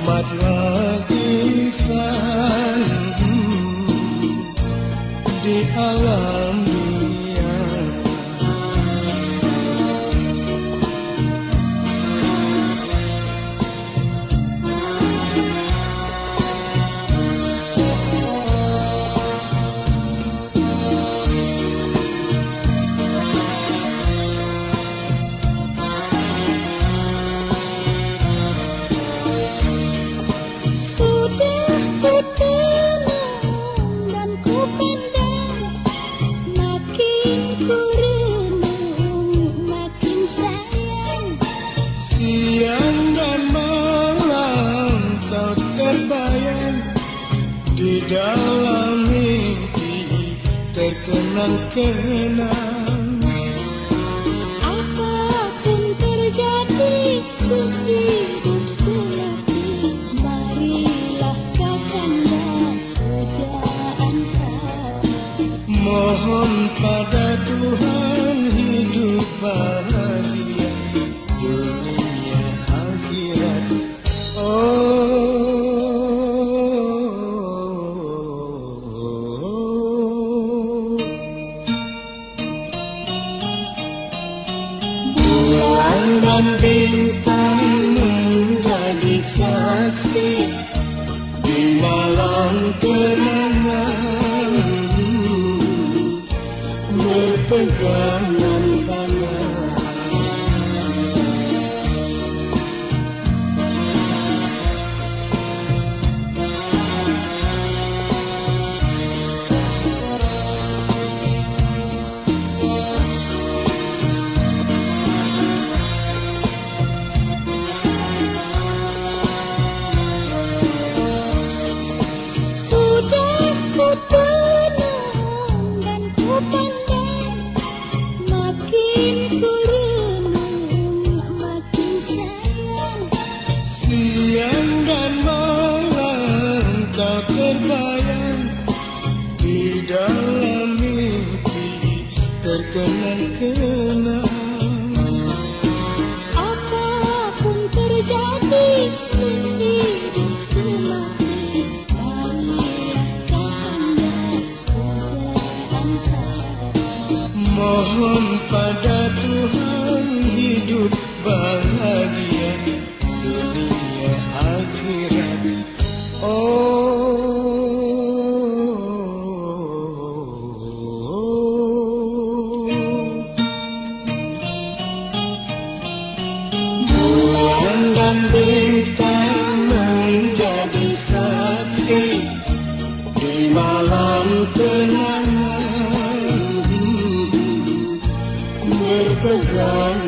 Rahmatlah insan di alam dunia. Siang dan malam kau terbayang di dalam mimpi, terkenang-kenang. Apapun terjadi sehidup semati, marilah Kakanda pujaan hati. Mohon pada Tuhan hidup bahagia dunia akhirat. Bulan dan bintang menjadi saksi di malam kenangan, berpegangan tangan. Sudah ku tenung dan ku pandang, makin ku renung, makin sayang. Siang dan malam kau terbayang di dalam mimpi, terkenang-kenang. Apapun terjadi sehidup semati, marilah Kakanda pujaan hati. Mohon pada Tuhan hidup bahagia dunia akhirat. Bulan dan bintang menjadi saksi di malam kenangan, berpegang